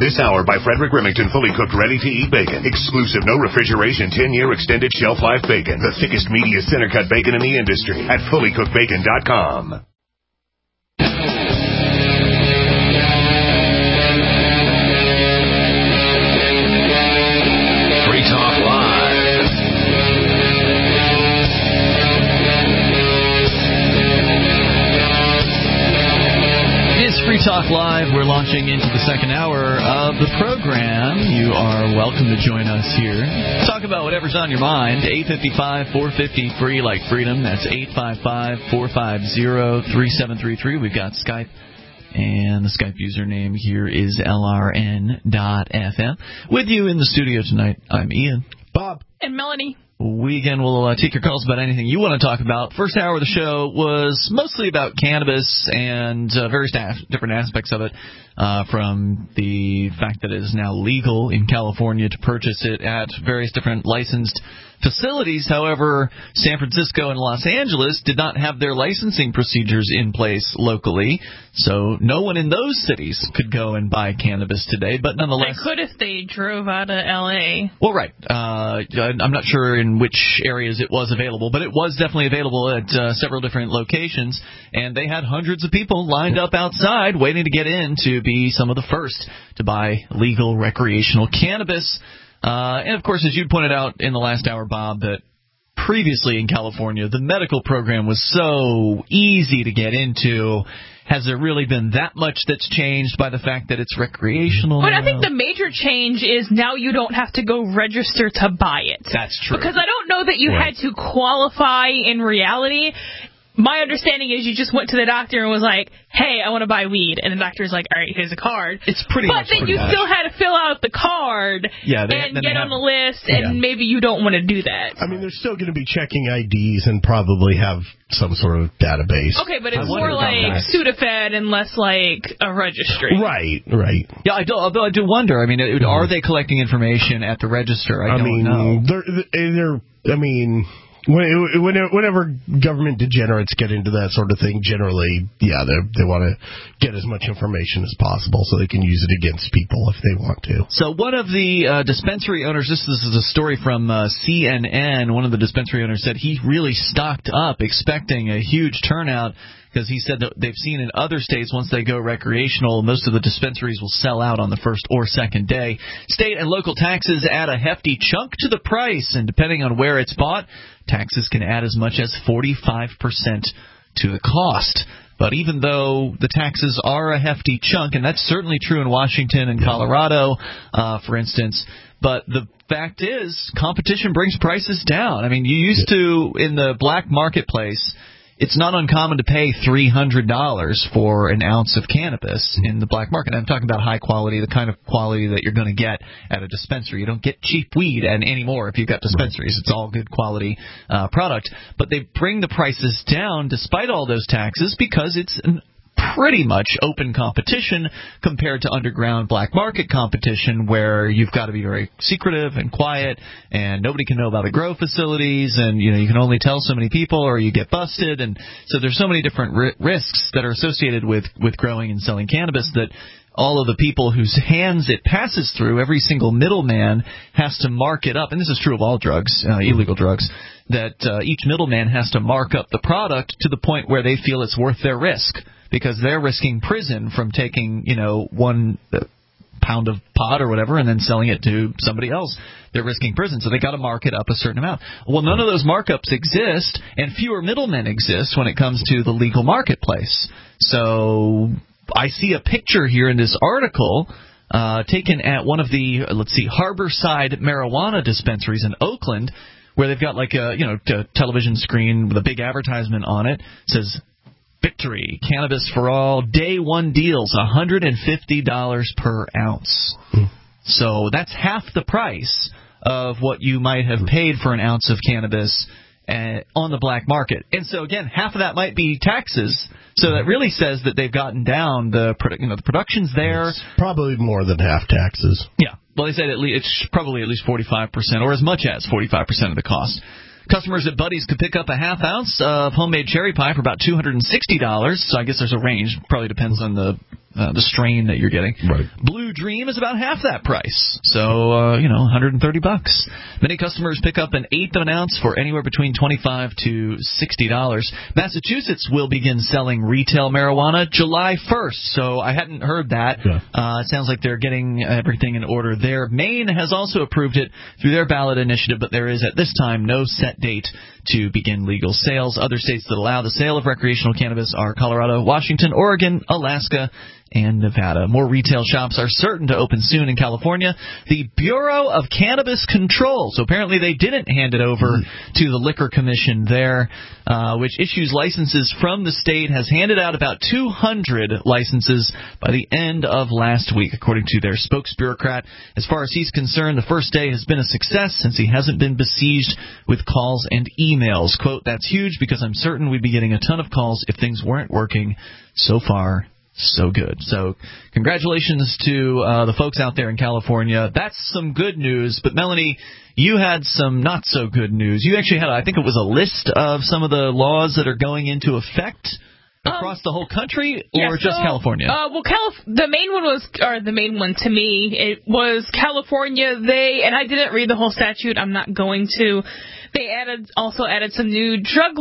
This hour by Frederick Remington, fully cooked, ready-to-eat bacon. Exclusive, no refrigeration, 10-year extended shelf life bacon. The thickest, meatiest, center-cut bacon in the industry at fullycookedbacon.com. Free Talk Live. It's Free Talk Live. We're launching into the second hour of the program. You are welcome to join us here. Talk about whatever's on your mind. 855-450 free like freedom. That's 855-450-3733. We've got Skype. And the Skype username here is LRN.FM. With you in the studio tonight, I'm Ian. Bob. And Melanie. We again will take your calls about anything you want to talk about. First hour of the show was mostly about cannabis and various different aspects of it, from the fact that it is now legal in California to purchase it at various different licensed facilities. However, San Francisco and Los Angeles did not have their licensing procedures in place locally, so no one in those cities could go and buy cannabis today. But nonetheless, they could if they drove out of L.A. Well, right. I'm not sure in which areas it was available, but it was definitely available at several different locations, and they had hundreds of people lined up outside waiting to get in to be some of the first to buy legal recreational cannabis. And, of course, as you pointed out in the last hour, Bob, that previously in California, the medical program was so easy to get into. Has there really been that much that's changed by the fact that it's recreational? But I think the major change is now you don't have to go register to buy it. That's true. Because I don't know that you had to qualify in reality. My understanding is you just went to the doctor and was like, hey, I want to buy weed. And the doctor's like, all right, here's a card. It's pretty much. But then you still had to fill out the card and get on the list, and maybe you don't want to do that. I mean, they're still going to be checking IDs and probably have some sort of database. Okay, but it's more like Sudafed and less like a registry. Right. Yeah, although I do wonder, I mean, are they collecting information at the register? I don't know. Whenever government degenerates get into that sort of thing, generally, they want to get as much information as possible so they can use it against people if they want to. So one of the dispensary owners, this is a story from CNN, one of the dispensary owners said he really stocked up expecting a huge turnout, because he said that they've seen in other states, once they go recreational, most of the dispensaries will sell out on the first or second day. State and local taxes add a hefty chunk to the price, and depending on where it's bought, taxes can add as much as 45% to the cost. But even though the taxes are a hefty chunk, and that's certainly true in Washington and Colorado, for instance, but the fact is competition brings prices down. I mean, you used to, in the black marketplace, it's not uncommon to pay $300 for an ounce of cannabis in the black market. I'm talking about high quality, the kind of quality that you're going to get at a dispensary. You don't get cheap weed anymore if you've got dispensaries. It's all good quality product. But they bring the prices down despite all those taxes because it's pretty much open competition compared to underground black market competition, where you've got to be very secretive and quiet, and nobody can know about the grow facilities, and you can only tell so many people or you get busted. And so there's so many different risks that are associated with growing and selling cannabis that all of the people whose hands it passes through, every single middleman has to mark it up. And this is true of all drugs, illegal drugs, that each middleman has to mark up the product to the point where they feel it's worth their risk, because they're risking prison from taking, 1 pound of pot or whatever and then selling it to somebody else. They're risking prison, so they got to mark it up a certain amount. Well, none of those markups exist, and fewer middlemen exist when it comes to the legal marketplace. So I see a picture here in this article taken at one of the, Harborside marijuana dispensaries in Oakland, where they've got like a television screen with a big advertisement on it. It says, Victory, Cannabis for All, Day 1 deals, $150 per ounce. So that's half the price of what you might have paid for an ounce of cannabis on the black market. And so, again, half of that might be taxes. So that really says that they've gotten down the production's there. It's probably more than half taxes. Yeah. Well, they said it's probably at least 45% or as much as 45% of the cost. Customers at Buddy's could pick up a half ounce of homemade cherry pie for about $260. So I guess there's a range. Probably depends on the strain that you're getting. Right. Blue new Dream is about half that price. So, $130. Many customers pick up an eighth of an ounce for anywhere between $25 to $60. Massachusetts will begin selling retail marijuana July 1st. So I hadn't heard that. Yeah. It sounds like they're getting everything in order there. Maine has also approved it through their ballot initiative, but there is at this time no set date to begin legal sales. Other states that allow the sale of recreational cannabis are Colorado, Washington, Oregon, Alaska, and Nevada. More retail shops are certain to open soon in California. The Bureau of Cannabis Control, so apparently they didn't hand it over to the Liquor Commission there, which issues licenses from the state, has handed out about 200 licenses by the end of last week, according to their spokesbureaucrat. As far as he's concerned, the first day has been a success since he hasn't been besieged with calls and emails. Quote, "That's huge because I'm certain we'd be getting a ton of calls if things weren't working. So far, so good." So congratulations to the folks out there in California. That's some good news. But, Melanie, you had some not so good news. You actually had, I think it was a list of some of the laws that are going into effect across the whole country, or just California? The main one was, or the main one to me, it was California. And I didn't read the whole statute. I'm not going to. They also added some new gun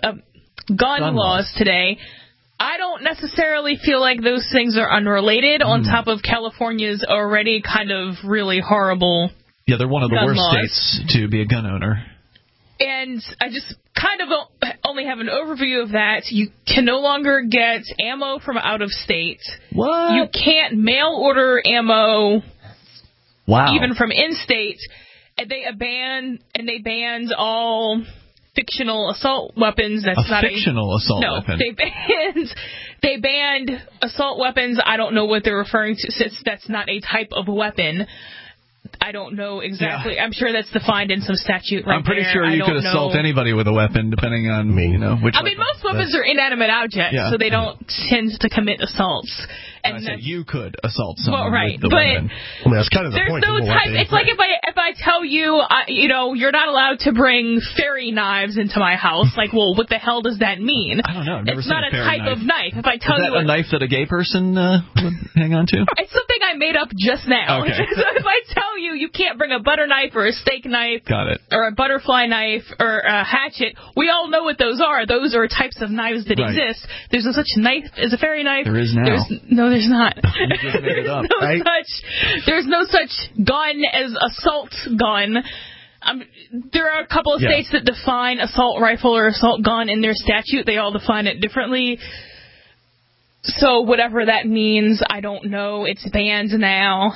laws today. I don't necessarily feel like those things are unrelated on top of California's already kind of really horrible. Yeah, they're one of the worst laws. States to be a gun owner. And I just kind of only have an overview of that. You can no longer get ammo from out of state. What? You can't mail order ammo. Wow. Even from in-state. And they banned all fictional assault weapons. That's not fictional assault weapon. They banned assault weapons. I don't know what they're referring to, since that's not a type of weapon. I don't know exactly. Yeah. I'm sure that's defined in some statute. I'm pretty sure you could assault anybody with a weapon, depending on which. I mean, most weapons are inanimate objects, so they don't tend to commit assaults. And I said you could assault someone with the but weapon. I mean, that's kind of the point. There's no type. It's like if I tell you, you're not allowed to bring fairy knives into my house. Like, well, what the hell does that mean? I don't know. I've never it's seen not a type knife. of knife. If I tell you, a knife that a gay person would hang on to? It's something I made up just now. Okay. So if I tell you can't bring a butter knife or a steak knife, got it, or a butterfly knife or a hatchet, we all know what those are. Those are types of knives that exist. There's no such knife as a fairy knife. There is now. There's not. You just made it up. There's no such gun as assault gun. There are a couple of states that define assault rifle or assault gun in their statute. They all define it differently. So whatever that means, I don't know. It's banned now.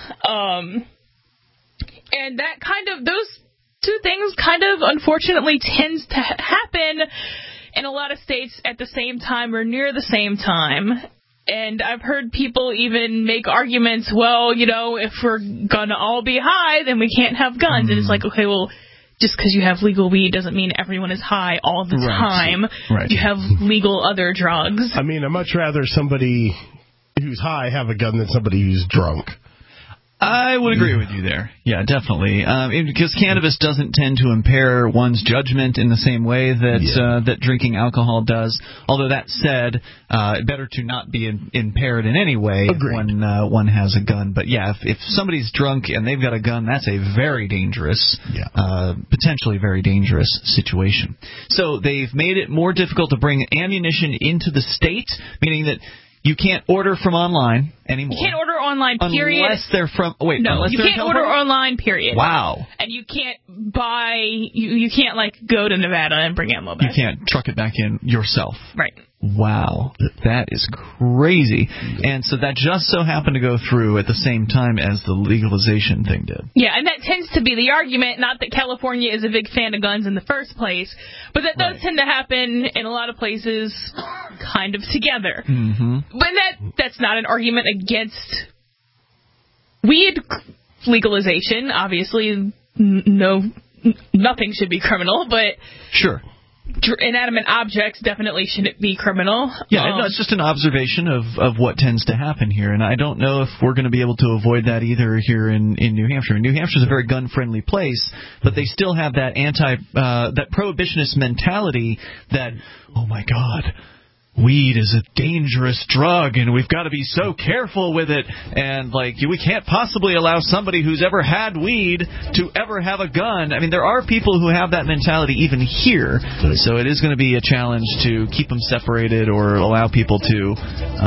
And that those two things unfortunately tends to happen in a lot of states at the same time or near the same time. And I've heard people even make arguments, if we're going to all be high, then we can't have guns. And it's like, okay, well, just because you have legal weed doesn't mean everyone is high all the time. Right. You have legal other drugs. I mean, I'd much rather somebody who's high have a gun than somebody who's drunk. I would agree with you there. Yeah, definitely. Because cannabis doesn't tend to impair one's judgment in the same way that drinking alcohol does. Although that said, better to not be impaired in any way when one has a gun. But yeah, if somebody's drunk and they've got a gun, that's a very dangerous, potentially very dangerous situation. So they've made it more difficult to bring ammunition into the state, meaning that you can't order from online anymore. You can't order online, period. Unless they're from... Oh, wait, no, you can't order online, period. Wow. And you can't buy... You can't, go to Nevada and bring ammo back. You can't truck it back in yourself. Right. Wow. That is crazy. And so that just so happened to go through at the same time as the legalization thing did. Yeah, and that tends to be the argument, not that California is a big fan of guns in the first place, but that does tend to happen in a lot of places kind of together. Mm-hmm. But that's not an argument against weed legalization. Obviously, nothing should be criminal, but... Sure. Inanimate objects definitely shouldn't be criminal. Yeah, it's just an observation of what tends to happen here, and I don't know if we're going to be able to avoid that either here in New Hampshire. New Hampshire is a very gun-friendly place, but they still have that that prohibitionist mentality that, oh my God, weed is a dangerous drug and we've got to be so careful with it, and we can't possibly allow somebody who's ever had weed to ever have a gun. I mean, there are people who have that mentality even here, so it is going to be a challenge to keep them separated or allow people to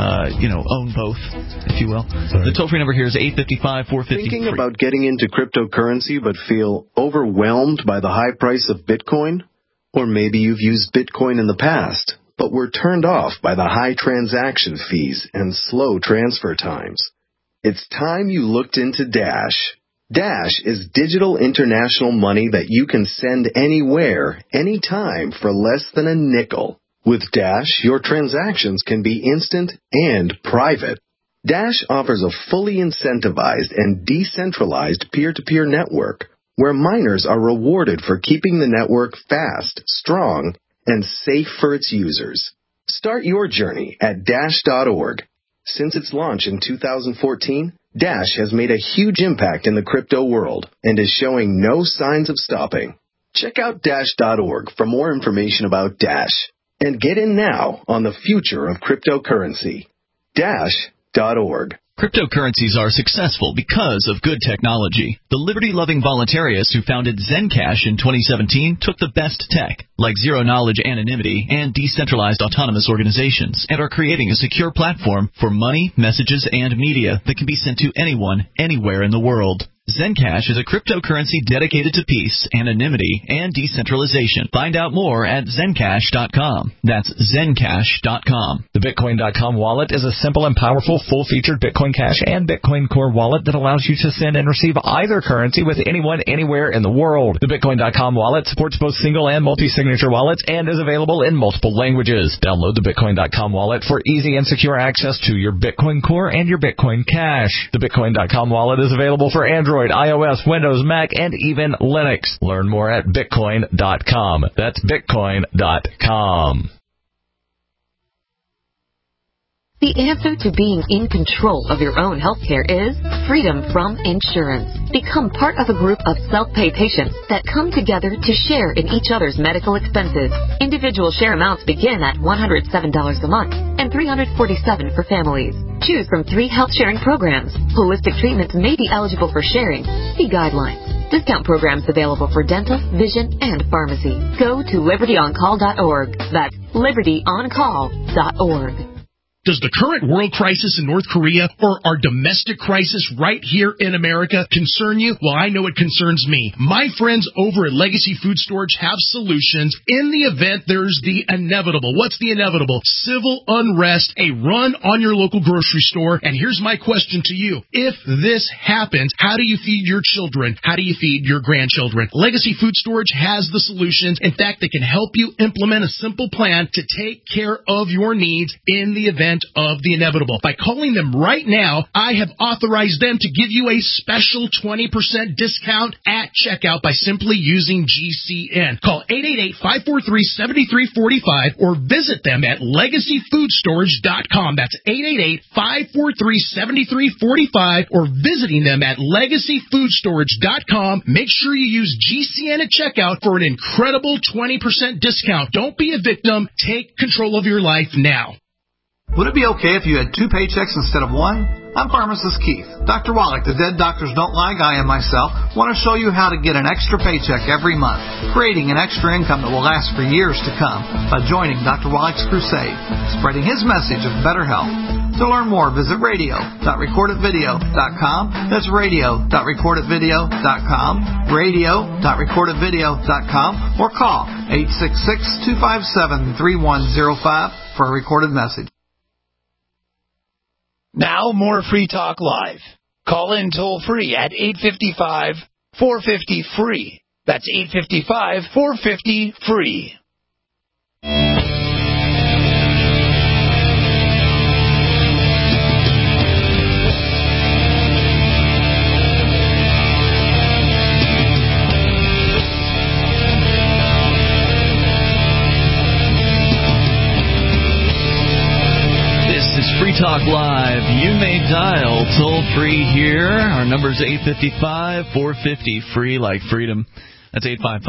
own both, if you will. The toll-free number here is 855-450. Thinking about getting into cryptocurrency but feel overwhelmed by the high price of Bitcoin? Or maybe you've used Bitcoin in the past, but were turned off by the high transaction fees and slow transfer times. It's time you looked into Dash. Dash is digital international money that you can send anywhere, anytime for less than a nickel. With Dash, your transactions can be instant and private. Dash offers a fully incentivized and decentralized peer-to-peer network where miners are rewarded for keeping the network fast, strong, and safe for its users. Start your journey at Dash.org. Since its launch in 2014, Dash has made a huge impact in the crypto world and is showing no signs of stopping. Check out Dash.org for more information about Dash and get in now on the future of cryptocurrency. Dash.org. Cryptocurrencies are successful because of good technology. The liberty-loving voluntarists who founded Zencash in 2017 took the best tech, like zero-knowledge anonymity and decentralized autonomous organizations, and are creating a secure platform for money, messages, and media that can be sent to anyone, anywhere in the world. Zencash is a cryptocurrency dedicated to peace, anonymity, and decentralization. Find out more at Zencash.com. That's Zencash.com. The Bitcoin.com wallet is a simple and powerful full-featured Bitcoin Cash and Bitcoin Core wallet that allows you to send and receive either currency with anyone, anywhere in the world. The Bitcoin.com wallet supports both single and multi-signature wallets and is available in multiple languages. Download the Bitcoin.com wallet for easy and secure access to your Bitcoin Core and your Bitcoin Cash. The Bitcoin.com wallet is available for Android, iOS, Windows, Mac, and even Linux. Learn more at Bitcoin.com. That's Bitcoin.com. The answer to being in control of your own healthcare is freedom from insurance. Become part of a group of self-pay patients that come together to share in each other's medical expenses. Individual share amounts begin at $107 a month and $347 for families. Choose from 3 health-sharing programs. Holistic treatments may be eligible for sharing. See guidelines. Discount programs available for dental, vision, and pharmacy. Go to libertyoncall.org. That's libertyoncall.org. Does the current world crisis in North Korea or our domestic crisis right here in America concern you? Well, I know it concerns me. My friends over at Legacy Food Storage have solutions in the event there's the inevitable. What's the inevitable? Civil unrest, a run on your local grocery store. And here's my question to you. If this happens, how do you feed your children? How do you feed your grandchildren? Legacy Food Storage has the solutions. In fact, they can help you implement a simple plan to take care of your needs in the event of the inevitable. By calling them right now, I have authorized them to give you a special 20% discount at checkout by simply using GCN. Call 888-543-7345 or visit them at LegacyFoodStorage.com. That's 888-543-7345 or visiting them at LegacyFoodStorage.com. Make sure you use GCN at checkout for an incredible 20% discount. Don't be a victim. Take control of your life now. Would it be okay if you had 2 paychecks instead of 1? I'm pharmacist Keith. Dr. Wallach, the Dead Doctors Don't Lie guy, and myself want to show you how to get an extra paycheck every month, creating an extra income that will last for years to come by joining Dr. Wallach's crusade, spreading his message of better health. To learn more, visit radio.recordedvideo.com. That's radio.recordedvideo.com, radio.recordedvideo.com, or call 866-257-3105 for a recorded message. Now, more Free Talk Live. Call in toll-free at 855-450-FREE. That's 855-450-FREE. Free Talk Live. You may dial toll-free here. Our number's 855-450-FREE, like freedom. That's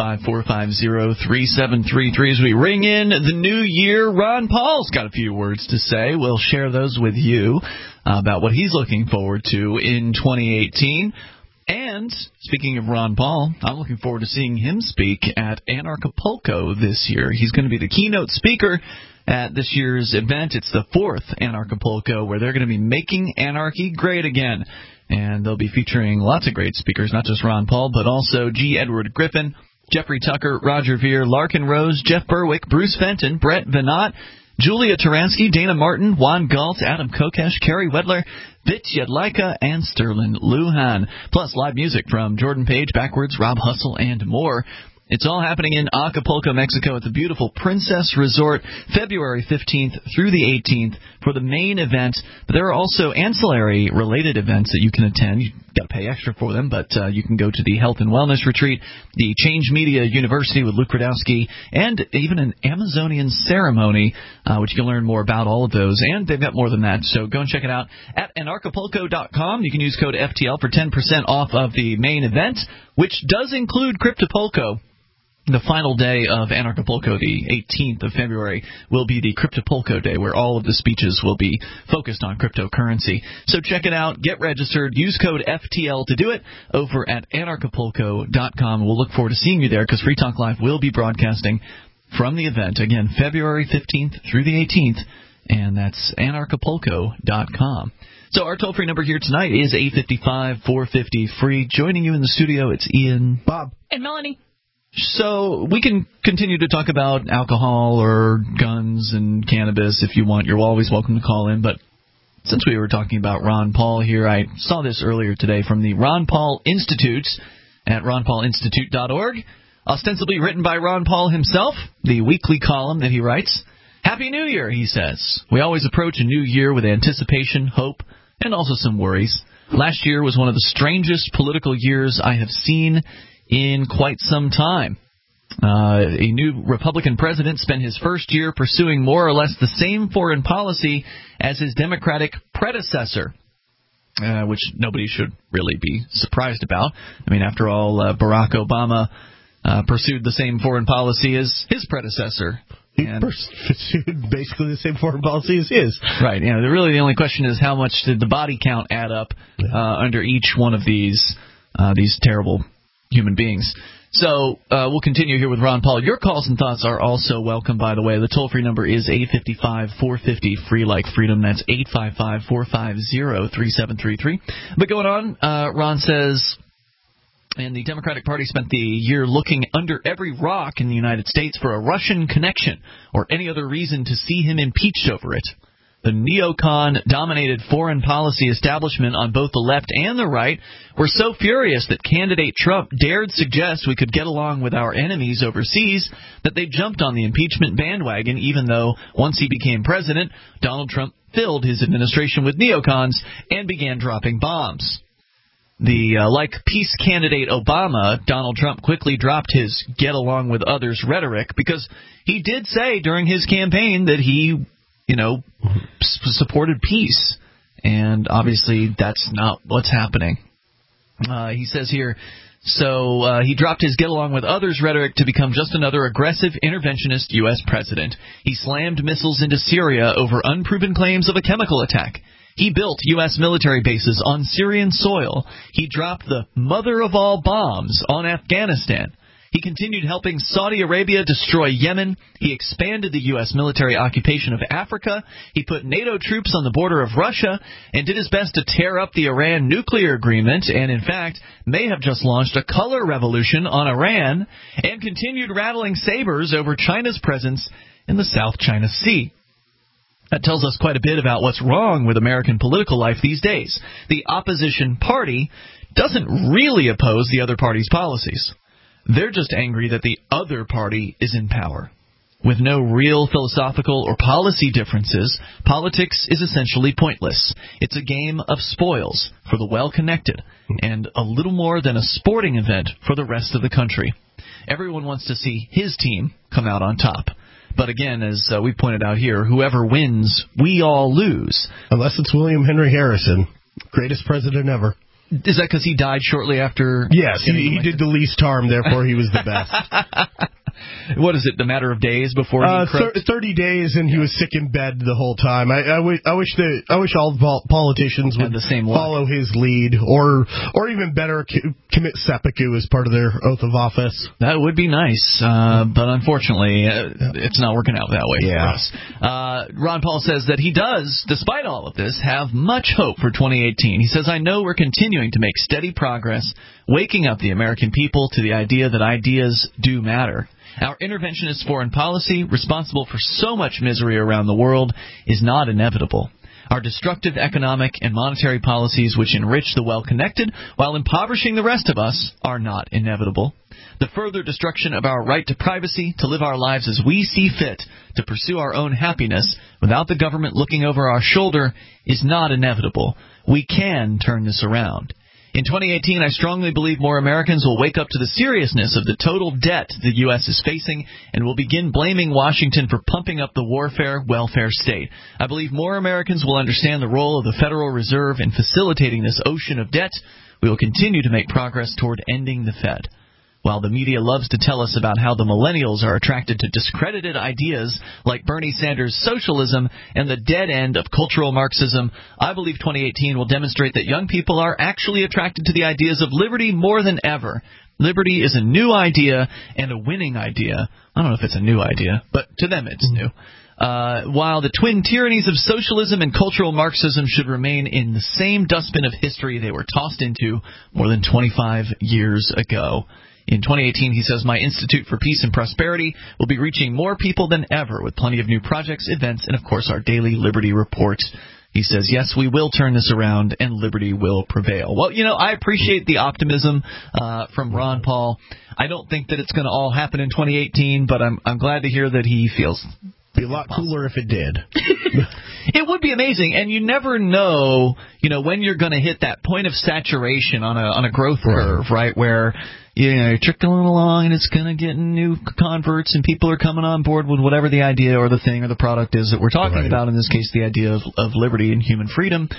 855-450-3733. As we ring in the new year, Ron Paul's got a few words to say. We'll share those with you about what he's looking forward to in 2018. And speaking of Ron Paul, I'm looking forward to seeing him speak at Anarchapulco this year. He's going to be the keynote speaker at this year's event. It's the 4th Anarchapulco, where they're going to be making anarchy great again. And they'll be featuring lots of great speakers, not just Ron Paul, but also G. Edward Griffin, Jeffrey Tucker, Roger Ver, Larkin Rose, Jeff Berwick, Bruce Fenton, Brett Venat, Julia Taransky, Dana Martin, Juan Galt, Adam Kokesh, Kerry Wedler, Vit Yedlika, and Sterling Lujan. Plus live music from Jordan Page, Backwards, Rob Hustle, and more. It's all happening in Acapulco, Mexico at the beautiful Princess Resort, February 15th through the 18th for the main event. But there are also ancillary related events that you can attend. You've got to pay extra for them, but you can go to the Health and Wellness Retreat, the Change Media University with Luke Radowski, and even an Amazonian ceremony, which you can learn more about all of those. And they've got more than that, so go and check it out at anarchapulco.com. You can use code FTL for 10% off of the main event, which does include Cryptopulco. The final day of Anarchapulco, the 18th of February, will be the Cryptopulco Day, where all of the speeches will be focused on cryptocurrency. So check it out, get registered, use code FTL to do it over at anarchapulco.com. We'll look forward to seeing you there because Free Talk Live will be broadcasting from the event. Again, February 15th through the 18th, and that's anarchapulco.com. So our toll-free number here tonight is 855-450-FREE. Joining you in the studio, it's Ian, Bob, and Melanie. So we can continue to talk about alcohol or guns and cannabis if you want. You're always welcome to call in. But since we were talking about Ron Paul here, I saw this earlier today from the Ron Paul Institute at ronpaulinstitute.org, ostensibly written by Ron Paul himself, the weekly column that he writes. Happy New Year, he says. We always approach a new year with anticipation, hope, and also some worries. Last year was one of the strangest political years I have seen in quite some time. A new Republican president spent his first year pursuing more or less the same foreign policy as his Democratic predecessor, which nobody should really be surprised about. I mean, after all, Barack Obama pursued the same foreign policy as his predecessor. He pursued basically the same foreign policy as his. Right. You know, really the only question is how much did the body count add up under each one of these terrible human beings. So we'll continue here with Ron Paul. Your calls and thoughts are also welcome, by the way. The toll-free number is 855-450-FREE like freedom. That's 855-450-3733. But going on, Ron says, and the Democratic Party spent the year looking under every rock in the United States for a Russian connection or any other reason to see him impeached over it. The neocon-dominated foreign policy establishment on both the left and the right were so furious that candidate Trump dared suggest we could get along with our enemies overseas that they jumped on the impeachment bandwagon, even though once he became president, Donald Trump filled his administration with neocons and began dropping bombs. Like peace candidate Obama, Donald Trump quickly dropped his get along with others rhetoric because he did say during his campaign that he supported peace. And obviously that's not what's happening. He says here, so he dropped his get along with others rhetoric to become just another aggressive interventionist U.S. president. He slammed missiles into Syria over unproven claims of a chemical attack. He built U.S. military bases on Syrian soil. He dropped the mother of all bombs on Afghanistan. He continued helping Saudi Arabia destroy Yemen. He expanded the U.S. military occupation of Africa. He put NATO troops on the border of Russia and did his best to tear up the Iran nuclear agreement and, in fact, may have just launched a color revolution on Iran and continued rattling sabers over China's presence in the South China Sea. That tells us quite a bit about what's wrong with American political life these days. The opposition party doesn't really oppose the other party's policies. They're just angry that the other party is in power. With no real philosophical or policy differences, politics is essentially pointless. It's a game of spoils for the well-connected and a little more than a sporting event for the rest of the country. Everyone wants to see his team come out on top. But again, as we pointed out here, whoever wins, we all lose. Unless it's William Henry Harrison, greatest president ever. Is that because he died shortly after? Yes, he did the least harm, therefore he was the best. What is it, the matter of days before he 30 days, and he was sick in bed the whole time. I wish all the politicians would follow his lead, or even better, commit seppuku as part of their oath of office. That would be nice, but unfortunately, it's not working out that way for us. Ron Paul says that he does, despite all of this, have much hope for 2018. He says, I know we're continuing to make steady progress, waking up the American people to the idea that ideas do matter. Our interventionist foreign policy, responsible for so much misery around the world, is not inevitable. Our destructive economic and monetary policies, which enrich the well-connected while impoverishing the rest of us, are not inevitable. The further destruction of our right to privacy, to live our lives as we see fit, to pursue our own happiness without the government looking over our shoulder, is not inevitable. We can turn this around. In 2018, I strongly believe more Americans will wake up to the seriousness of the total debt the U.S. is facing and will begin blaming Washington for pumping up the warfare welfare state. I believe more Americans will understand the role of the Federal Reserve in facilitating this ocean of debt. We will continue to make progress toward ending the Fed. While the media loves to tell us about how the millennials are attracted to discredited ideas like Bernie Sanders' socialism and the dead end of cultural Marxism, I believe 2018 will demonstrate that young people are actually attracted to the ideas of liberty more than ever. Liberty is a new idea and a winning idea. I don't know if it's a new idea, but to them it's new. While the twin tyrannies of socialism and cultural Marxism should remain in the same dustbin of history they were tossed into more than 25 years ago. In 2018, he says, my Institute for Peace and Prosperity will be reaching more people than ever with plenty of new projects, events, and, of course, our daily Liberty Report. He says, yes, we will turn this around and liberty will prevail. Well, I appreciate the optimism from Ron Paul. I don't think that it's going to all happen in 2018, but I'm glad to hear that he feels be a lot cooler if it did. It would be amazing, and you never know, when you're going to hit that point of saturation on a growth curve, right, where you're trickling along and it's going to get new converts and people are coming on board with whatever the idea or the thing or the product is that we're talking about, in this case the idea of liberty and human freedom.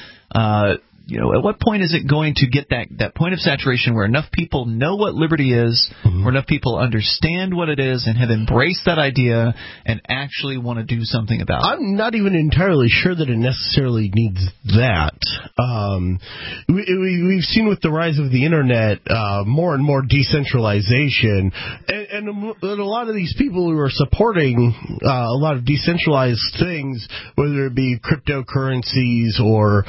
At what point is it going to get that point of saturation where enough people know what liberty is, or enough people understand what it is and have embraced that idea and actually want to do something about it? I'm not even entirely sure that it necessarily needs that. We've seen with the rise of the Internet more and more decentralization, and a lot of these people who are supporting a lot of decentralized things, whether it be cryptocurrencies or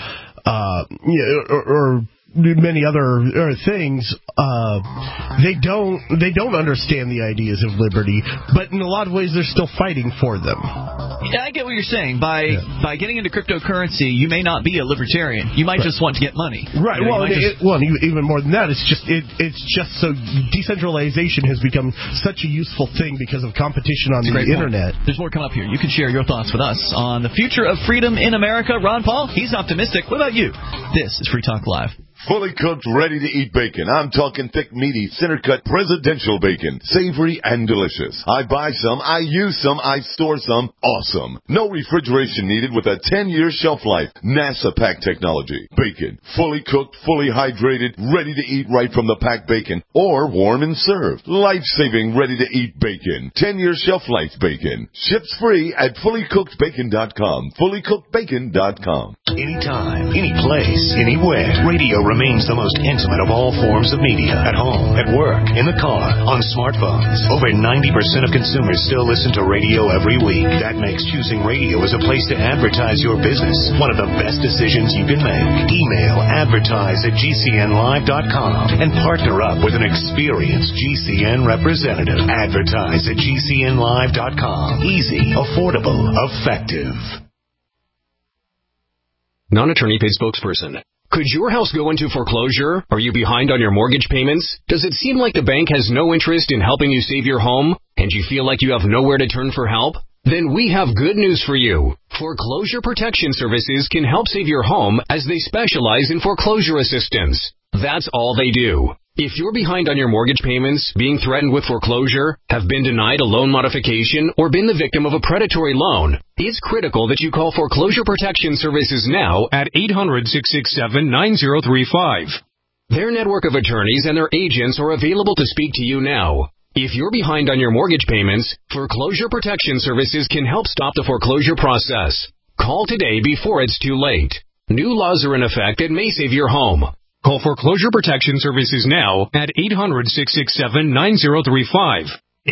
many other things, they don't understand the ideas of liberty, but in a lot of ways they're still fighting for them. Yeah, I get what you're saying. By getting into cryptocurrency, you may not be a libertarian. You might just want to get money. Right. Even more than that, it's just so decentralization has become such a useful thing because of competition on the Internet. There's more coming up here. You can share your thoughts with us on the future of freedom in America. Ron Paul, he's optimistic. What about you? This is Free Talk Live. Fully cooked, ready-to-eat bacon. I'm talking thick, meaty, center-cut presidential bacon. Savory and delicious. I buy some, I use some, I store some. Awesome. No refrigeration needed with a 10-year shelf life. NASA pack technology. Bacon. Fully cooked, fully hydrated, ready to eat right from the packed bacon. Or warm and served. Life-saving, ready-to-eat bacon. 10-year shelf life bacon. Ships free at fullycookedbacon.com. Fullycookedbacon.com. Anytime, any place, anywhere. Radio remains the most intimate of all forms of media. At home, at work, in the car, on smartphones. Over 90% of consumers still listen to radio every week. That makes choosing radio as a place to advertise your business one of the best decisions you can make. Email advertise@gcnlive.com and partner up with an experienced GCN representative. Advertise@gcnlive.com. Easy, affordable, effective. Non-attorney paid spokesperson. Could your house go into foreclosure? Are you behind on your mortgage payments? Does it seem like the bank has no interest in helping you save your home? And you feel like you have nowhere to turn for help? Then we have good news for you. Foreclosure Protection Services can help save your home as they specialize in foreclosure assistance. That's all they do. If you're behind on your mortgage payments, being threatened with foreclosure, have been denied a loan modification, or been the victim of a predatory loan, it's critical that you call Foreclosure Protection Services now at 800-667-9035. Their network of attorneys and their agents are available to speak to you now. If you're behind on your mortgage payments, Foreclosure Protection Services can help stop the foreclosure process. Call today before it's too late. New laws are in effect that may save your home. Call Foreclosure Protection Services now at 800-667-9035.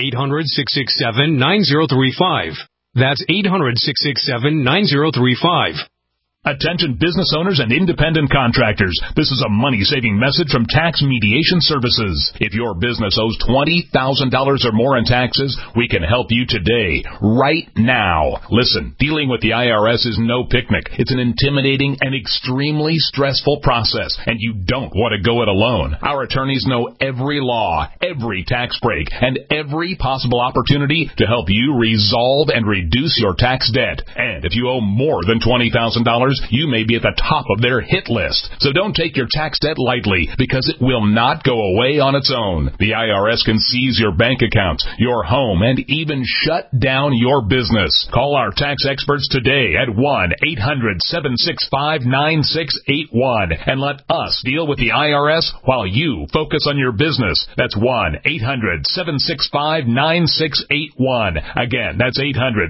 800-667-9035. That's 800-667-9035. Attention business owners and independent contractors. This is a money-saving message from Tax Mediation Services. If your business owes $20,000 or more in taxes, we can help you today, right now. Listen, dealing with the IRS is no picnic. It's an intimidating and extremely stressful process, and you don't want to go it alone. Our attorneys know every law, every tax break, and every possible opportunity to help you resolve and reduce your tax debt. And if you owe more than $20,000, you may be at the top of their hit list. So don't take your tax debt lightly, because it will not go away on its own. The IRS can seize your bank accounts, your home, and even shut down your business. Call our tax experts today at 1-800-765-9681 and let us deal with the IRS while you focus on your business. That's 1-800-765-9681. Again, that's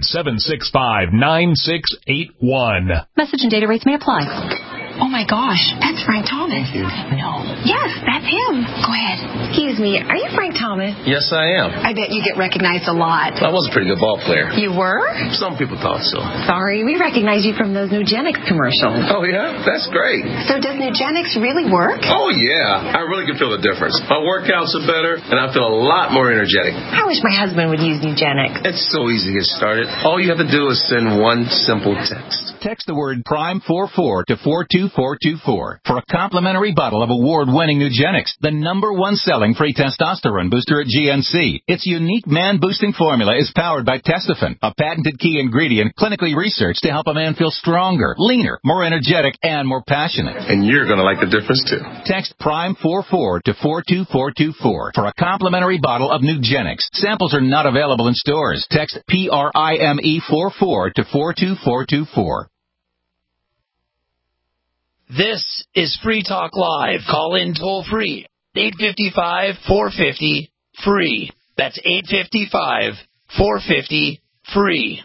800-765-9681. Message and data rates may apply. Oh my gosh, that's Frank Thomas. No. Yes, that's him. Go ahead. Excuse me, are you Frank Thomas? Yes, I am. I bet you get recognized a lot. I was a pretty good ball player. You were? Some people thought so. Sorry, we recognize you from those Nugenics commercials. Oh, yeah? That's great. So does Nugenics really work? Oh, yeah. I really can feel the difference. My workouts are better, and I feel a lot more energetic. I wish my husband would use Nugenics. It's so easy to get started. All you have to do is send one simple text. Text the word PRIME44 to 42424 for a complimentary bottle of award-winning Nugenics, the #1 selling free testosterone booster at GNC. Its unique man-boosting formula is powered by Testofen, a patented key ingredient clinically researched to help a man feel stronger, leaner, more energetic, and more passionate. And you're going to like the difference, too. Text PRIME44 to 42424 for a complimentary bottle of Nugenics. Samples are not available in stores. Text PRIME44 to 42424. This is Free Talk Live. Call in toll free. 855-450-FREE. That's 855-450-FREE.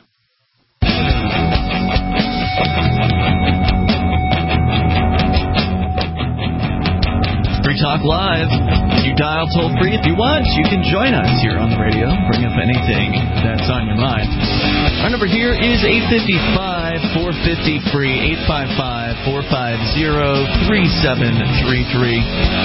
Free Talk Live. You dial toll free if you want. You can join us here on the radio. Bring up anything that's on your mind. Our number here is 855-450-FREE. 855-450-3733.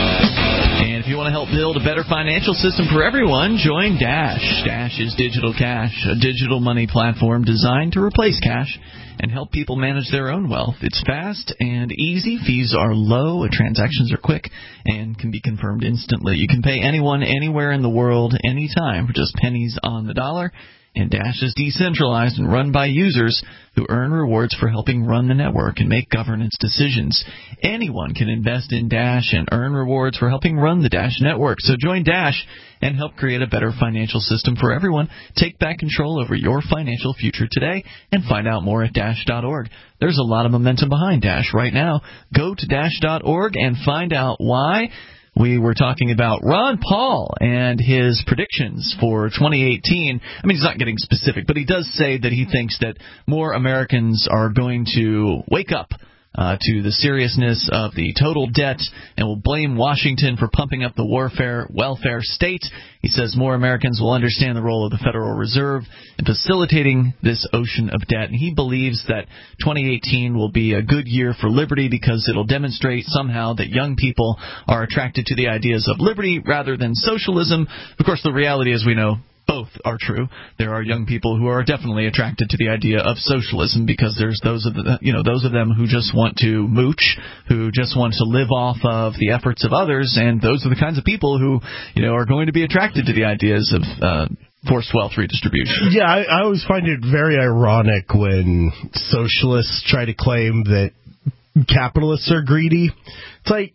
And if you want to help build a better financial system for everyone, join Dash. Dash is Digital Cash, a digital money platform designed to replace cash and help people manage their own wealth. It's fast and easy. Fees are low. Transactions are quick and can be confirmed instantly. You can pay anyone, anywhere in the world, anytime for just pennies on the dollar. And Dash is decentralized and run by users who earn rewards for helping run the network and make governance decisions. Anyone can invest in Dash and earn rewards for helping run the Dash network. So join Dash and help create a better financial system for everyone. Take back control over your financial future today and find out more at Dash.org. There's a lot of momentum behind Dash right now. Go to Dash.org and find out why. We were talking about Ron Paul and his predictions for 2018. I mean, he's not getting specific, but he does say that he thinks that more Americans are going to wake up to the seriousness of the total debt and will blame Washington for pumping up the welfare state. He says more Americans will understand the role of the Federal Reserve in facilitating this ocean of debt. And he believes that 2018 will be a good year for liberty because it'll demonstrate somehow that young people are attracted to the ideas of liberty rather than socialism. Of course, the reality is we know both are true. There are young people who are definitely attracted to the idea of socialism because there's those of them who just want to mooch, who just want to live off of the efforts of others, and those are the kinds of people who are going to be attracted to the ideas of forced wealth redistribution. Yeah, I always find it very ironic when socialists try to claim that capitalists are greedy. It's like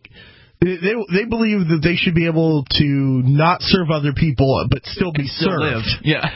They believe that they should be able to not serve other people but still be served. Yeah.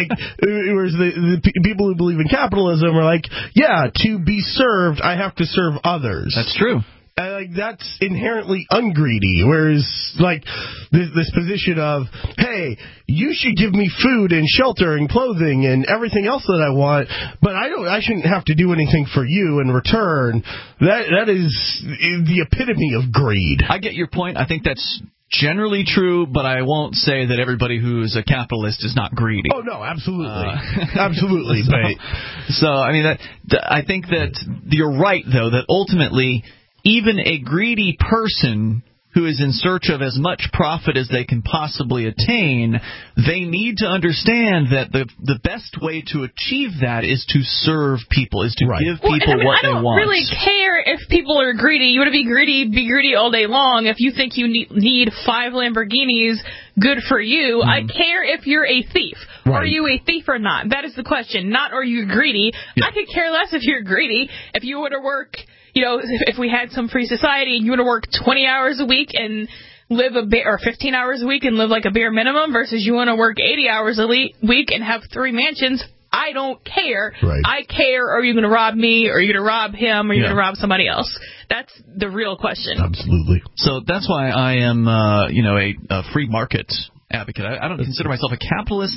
Whereas the people who believe in capitalism are like, yeah, to be served, I have to serve others. That's true. And, like, that's inherently ungreedy. Whereas, like, this position of, hey, you should give me food and shelter and clothing and everything else that I want, but I shouldn't have to do anything for you in return. That is the epitome of greed. I get your point. I think that's generally true, but I won't say that everybody who's a capitalist is not greedy. Oh, no, absolutely. Absolutely. So, I mean, I think that you're right, though, that ultimately even a greedy person who is in search of as much profit as they can possibly attain, they need to understand that the best way to achieve that is to serve people, is to give people what they want. I don't really care if people are greedy. You want to be greedy all day long. If you think you need 5 Lamborghinis, good for you. I care if you're a thief. Right. Are you a thief or not? That is the question, not are you greedy. Yeah. I could care less if you're greedy. If you were to work... if we had some free society and you want to work 20 hours a week and live or 15 hours a week and live like a bare minimum versus you want to work 80 hours a week and have 3 mansions, I don't care. Right. I care, are you going to rob me, or are you going to rob him, or are you going to rob somebody else? That's the real question. Absolutely. So that's why I am, a free market advocate. I don't consider myself a capitalist.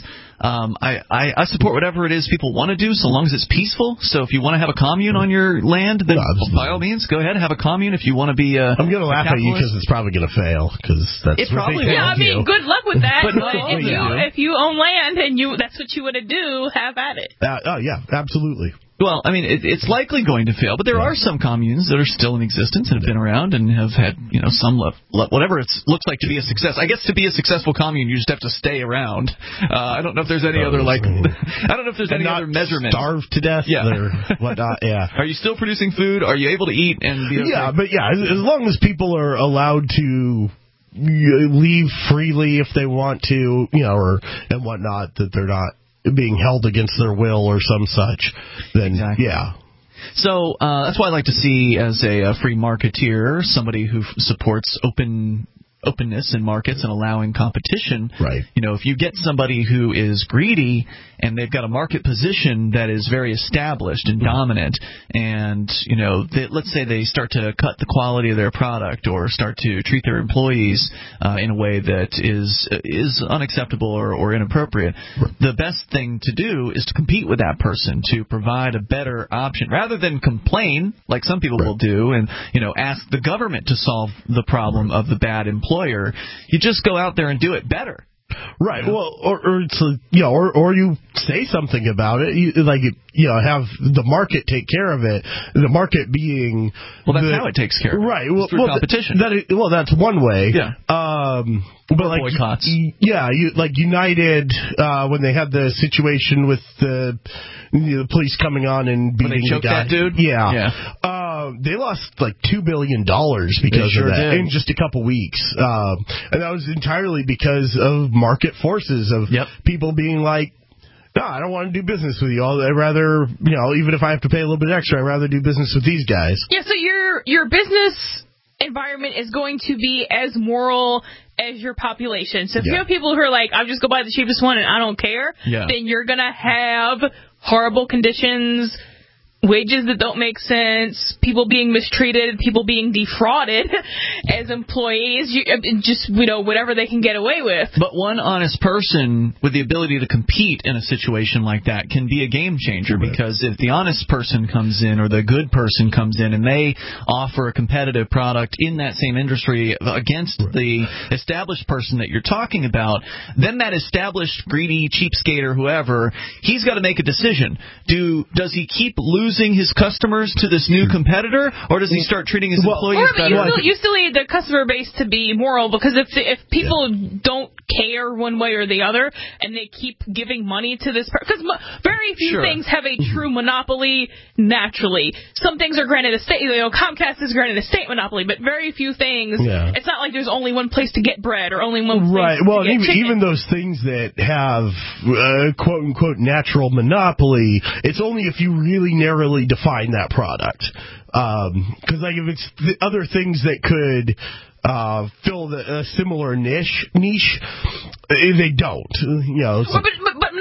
I support whatever it is people want to do, so long as it's peaceful. So if you want to have a commune on your land, then by all means, go ahead and have a commune. If you want to be I'm going to laugh at you because it's probably going to fail. It probably will. Yeah, I mean, good luck with that. But if you own land and that's what you want to do, have at it. Yeah, absolutely. Well, I mean, it's likely going to fail, but there are some communes that are still in existence and have been around and have had, some whatever it looks like to be a success. I guess to be a successful commune, you just have to stay around. I don't know if there's any other I don't know if there's any other measurement. Starve to death or whatnot. Yeah. Are you still producing food? Are you able to eat and be okay? Yeah, as long as people are allowed to leave freely if they want to, and whatnot, that they're not being held against their will or some such, then yeah. So that's why I like to see, as a free marketeer, somebody who supports openness in markets and allowing competition. Right. If you get somebody who is greedy and they've got a market position that is very established and dominant, and let's say they start to cut the quality of their product or start to treat their employees in a way that is unacceptable or inappropriate, the best thing to do is to compete with that person to provide a better option rather than complain like some people will do and ask the government to solve the problem of the bad employer. You just go out there and do it better. Right. Well, or you say something about it. Have the market take care of it. The market being that's how it takes care of it. Right. Well, through competition. That's one way. Yeah. But boycotts. United when they had the situation with the police coming on and beating the guy. That dude. Yeah. They lost $2 billion because of that in just a couple weeks, and that was entirely because of market forces of people being like, no, I don't want to do business with you. I'd rather, even if I have to pay a little bit extra, I'd rather do business with these guys. Yeah, so your business environment is going to be as moral as your population. So if you have people who are like, I'll just go buy the cheapest one and I don't care, then you're going to have horrible conditions, wages that don't make sense, people being mistreated, people being defrauded as employees, whatever they can get away with. But one honest person with the ability to compete in a situation like that can be a game changer, because if the honest person comes in or the good person comes in and they offer a competitive product in that same industry against the established person that you're talking about, then that established greedy cheapskate or whoever, he's got to make a decision. Does he keep losing his customers to this new competitor, or does he start treating his employees better? You still need the customer base to be moral, because if people don't care one way or the other and they keep giving money to this person, because very few things have a true monopoly naturally. Some things are granted a state, Comcast is granted a state monopoly, but very few things. It's not like there's only one place to get bread or only one place to get chicken. Even those things that have quote unquote natural monopoly, it's only if you really narrowly define that product, because if it's the other things that could fill a similar niche, they don't. But monopoly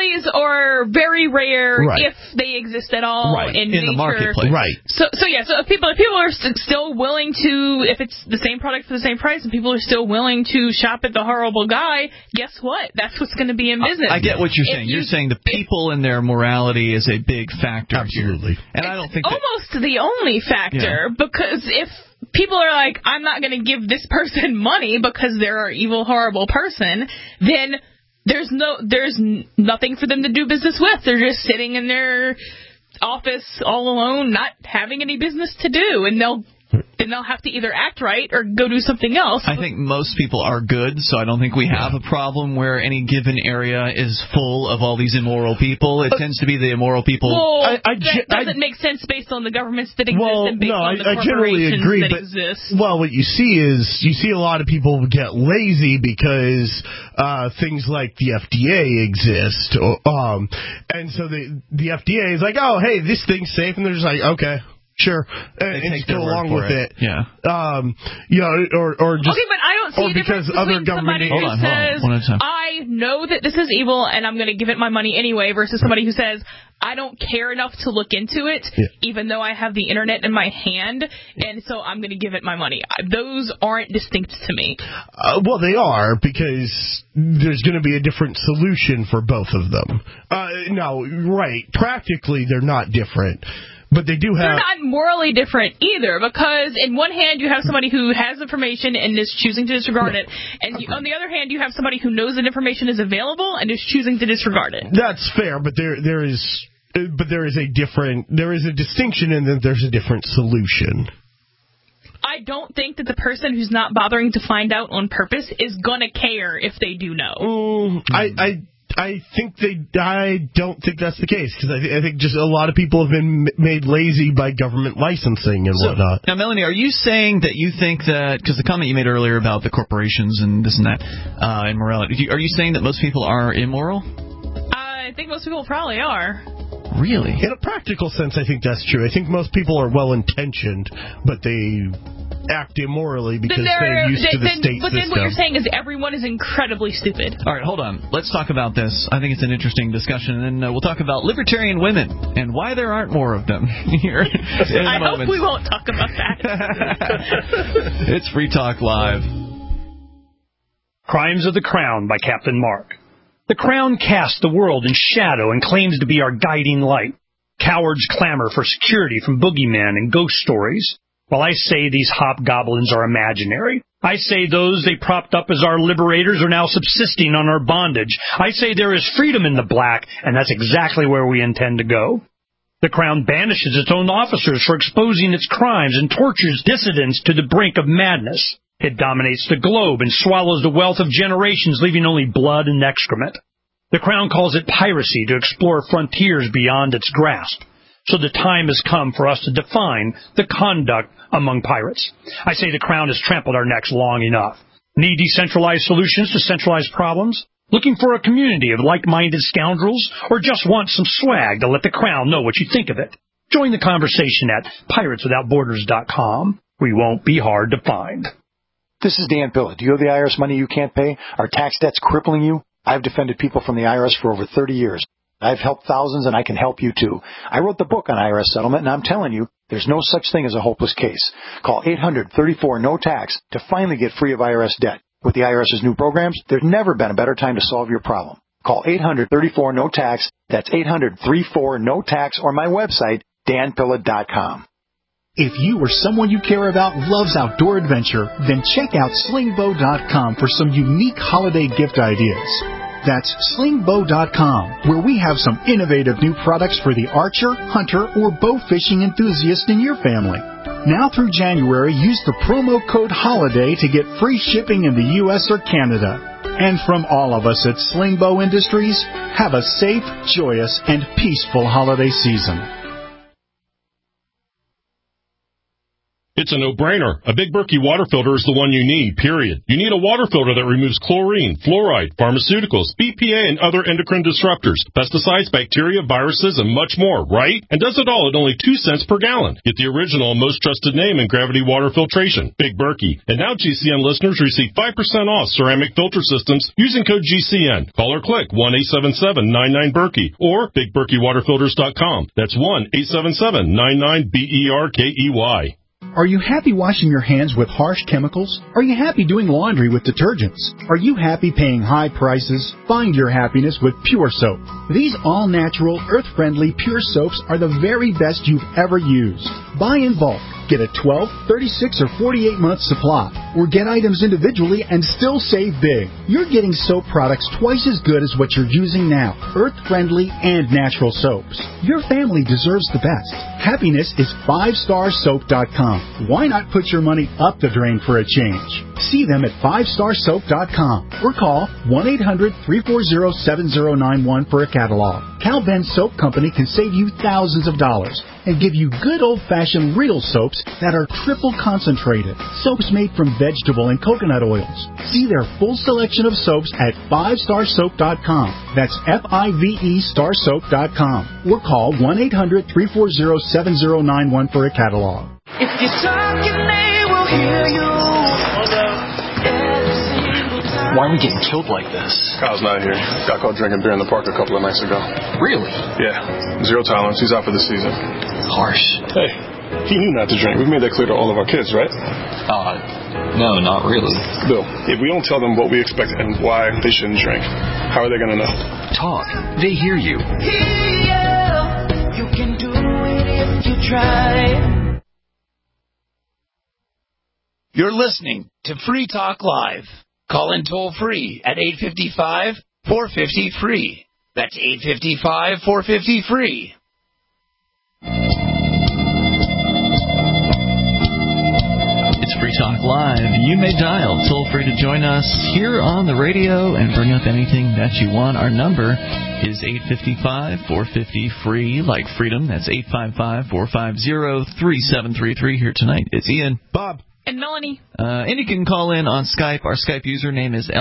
bullies are very rare if they exist at all in nature. The marketplace. Right. So if people are still willing to, if it's the same product for the same price, and people are still willing to shop at the horrible guy, guess what? That's what's going to be in business. I get what you're saying. You're saying the people and their morality is a big factor. Absolutely. Here. And I don't think almost the only factor, because if people are like, I'm not going to give this person money because they're an evil, horrible person, then there's nothing for them to do business with. They're just sitting in their office all alone, not having any business to do, and they'll have to either act right or go do something else. I think most people are good, so I don't think we have a problem where any given area is full of all these immoral people. It tends to be the immoral people. Well, that doesn't make sense based on the governments that exist and based on the corporations that exist. Well, what you see a lot of people get lazy because things like the FDA exist. And so the FDA is like, oh, hey, this thing's safe, and they're just like, okay. Sure, and just go along with it. Yeah. Or just okay, but I don't see a difference between somebody who says, I know that this is evil and I'm going to give it my money anyway, versus somebody who says, I don't care enough to look into it, even though I have the internet in my hand, and so I'm going to give it my money. Those aren't distinct to me. Well, they are, because there's going to be a different solution for both of them. No, right. Practically, they're not different. But they do have... They're not morally different either, because in one hand you have somebody who has information and is choosing to disregard it, and on the other hand you have somebody who knows that information is available and is choosing to disregard it. That's fair, but there is a distinction in that there's a different solution. I don't think that the person who's not bothering to find out on purpose is gonna care if they do know. I don't think that's the case, because I think just a lot of people have been made lazy by government licensing and whatnot. Now, Melanie, are you saying that you think that, because the comment you made earlier about the corporations and this and that, and morality, are you saying that most people are immoral? I think most people probably are. Really? In a practical sense, I think that's true. I think most people are well-intentioned, but they act immorally because they're used to the state system. But then what you're saying is everyone is incredibly stupid. All right, hold on. Let's talk about this. I think it's an interesting discussion, and then we'll talk about libertarian women and why there aren't more of them here in I hope we won't talk about that. It's Free Talk Live. Crimes of the Crown by Captain Mark. The Crown casts the world in shadow and claims to be our guiding light. Cowards clamor for security from boogeymen and ghost stories. While I say these hobgoblins are imaginary, I say those they propped up as our liberators are now subsisting on our bondage. I say there is freedom in the black, and that's exactly where we intend to go. The Crown banishes its own officers for exposing its crimes and tortures dissidents to the brink of madness. It dominates the globe and swallows the wealth of generations, leaving only blood and excrement. The Crown calls it piracy to explore frontiers beyond its grasp. So the time has come for us to define the conduct among pirates. I say the Crown has trampled our necks long enough. Need decentralized solutions to centralized problems? Looking for a community of like-minded scoundrels? Or just want some swag to let the Crown know what you think of it? Join the conversation at pirateswithoutborders.com. We won't be hard to find. This is Dan Pilla. Do you owe the IRS money you can't pay? Are tax debts crippling you? I've defended people from the IRS for over 30 years. I've helped thousands, and I can help you, too. I wrote the book on IRS settlement, and I'm telling you, there's no such thing as a hopeless case. Call 800-34-NO-TAX to finally get free of IRS debt. With the IRS's new programs, there's never been a better time to solve your problem. Call 800-34-NO-TAX. That's 800-34-NO-TAX, or my website, danpilla.com. If you or someone you care about loves outdoor adventure, then check out slingbow.com for some unique holiday gift ideas. That's slingbow.com, where we have some innovative new products for the archer, hunter, or bow fishing enthusiast in your family. Now through January, use the promo code HOLIDAY to get free shipping in the U.S. or Canada. And from all of us at Slingbow Industries, have a safe, joyous, and peaceful holiday season. It's a no-brainer. A Big Berkey water filter is the one you need, period. You need a water filter that removes chlorine, fluoride, pharmaceuticals, BPA, and other endocrine disruptors, pesticides, bacteria, viruses, and much more, right? And does it all at only 2 cents per gallon. Get the original and most trusted name in gravity water filtration, Big Berkey. And now GCN listeners receive 5% off ceramic filter systems using code GCN. Call or click 1-877-99-BERKEY or BigBerkeyWaterFilters.com. That's 1-877-99-BERKEY. Are you happy washing your hands with harsh chemicals? Are you happy doing laundry with detergents? Are you happy paying high prices? Find your happiness with Pure Soap. These all-natural, earth-friendly Pure Soaps are the very best you've ever used. Buy in bulk. Get a 12, 36, or 48-month supply, or get items individually and still save big. You're getting soap products twice as good as what you're using now, earth-friendly and natural soaps. Your family deserves the best. Happiness is 5starsoap.com. Why not put your money up the drain for a change? See them at 5starsoap.com or call 1-800-340-7091 for a catalog. Cal Ben Soap Company can save you thousands of dollars and give you good old-fashioned real soaps that are triple concentrated. Soaps made from vegetable and coconut oils. See their full selection of soaps at 5starsoap.com. That's F-I-V-E starsoap.com. Or call 1-800-340-7091 for a catalog. If you're talking, they will hear you. Why are we getting killed like this? Kyle's not here. Got caught drinking beer in the park a couple of nights ago. Really? Yeah. 0 tolerance. He's out for the season. Harsh. Hey, he knew not to drink. We've made that clear to all of our kids, right? No, not really. Bill, if we don't tell them what we expect and why they shouldn't drink, how are they going to know? Talk. They hear you. You can do it if you try. You're listening to Free Talk Live. Call in toll-free at 855-450-FREE. That's 855-450-FREE. It's Free Talk Live. You may dial toll-free to join us here on the radio and bring up anything that you want. Our number is 855-450-FREE, like freedom. That's 855-450-3733. Here tonight, it's Ian. Bob. And Melanie. And you can call in on Skype. Our Skype username is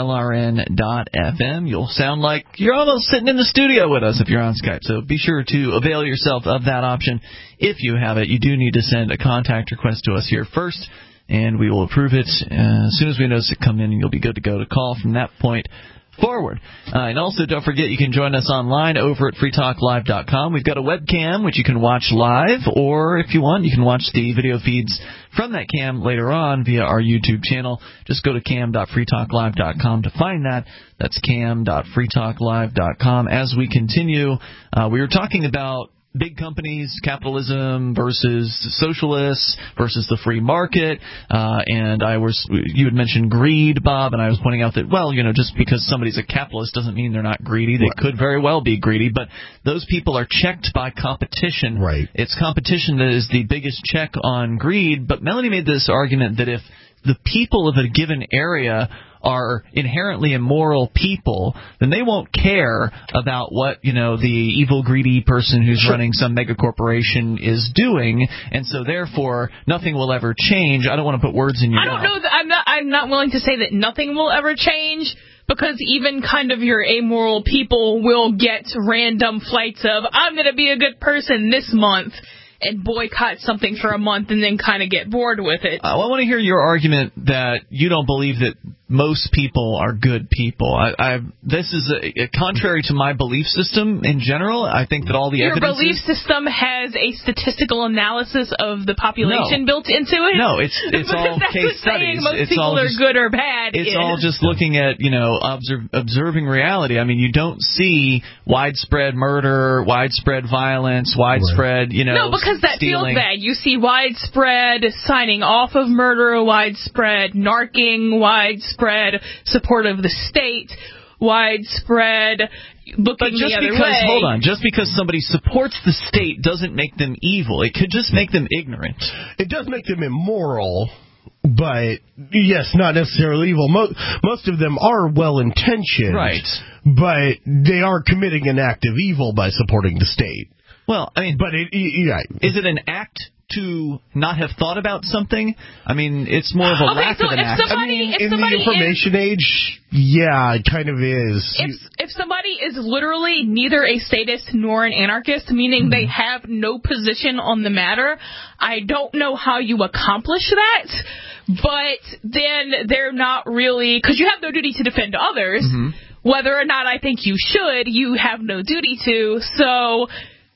LRN.FM. You'll sound like you're almost sitting in the studio with us if you're on Skype. So be sure to avail yourself of that option. If you have it, you do need to send a contact request to us here first, and we will approve it. As soon as we notice it come in, you'll be good to go to call from that point forward. And also, don't forget, you can join us online over at freetalklive.com. We've got a webcam, which you can watch live, or if you want, you can watch the video feeds from that cam later on via our YouTube channel. Just go to cam.freetalklive.com to find that. That's cam.freetalklive.com. As we continue, we were talking about big companies, capitalism versus socialists versus the free market, and you had mentioned greed, Bob, and I was pointing out that, well, just because somebody's a capitalist doesn't mean they're not greedy. They could very well be greedy, but those people are checked by competition. Right. It's competition that is the biggest check on greed, but Melanie made this argument that if the people of a given area are inherently immoral people, then they won't care about what, the evil, greedy person who's running some mega corporation is doing, and so therefore nothing will ever change. I don't want to put words in your mouth. I don't know. I'm not willing to say that nothing will ever change, because even kind of your amoral people will get random flights of, I'm going to be a good person this month, and boycott something for a month and then kind of get bored with it. I want to hear your argument that you don't believe that most people are good people. This is contrary to my belief system in general. I think that all the evidence. Your belief system has a statistical analysis of the population built into it? No, it's all case studies. Most people are good or bad. It's all just looking at, observing reality. I mean, you don't see widespread murder, widespread violence, widespread, No, because that stealing. feels bad. You see widespread signing off of murder, widespread narking, widespread support of the state, widespread looking the other way. Hold on. Just because somebody supports the state doesn't make them evil. It could just make them ignorant. It does make them immoral, but, yes, not necessarily evil. Most of them are well-intentioned. Right. But they are committing an act of evil by supporting the state. Well, I mean, but is it an act to not have thought about something? I mean, it's more of a lack of an act. In the information age, yeah, it kind of is. If somebody is literally neither a statist nor an anarchist, meaning they have no position on the matter, I don't know how you accomplish that. But then they're not really, because you have no duty to defend others. Whether or not I think you should, you have no duty to. So,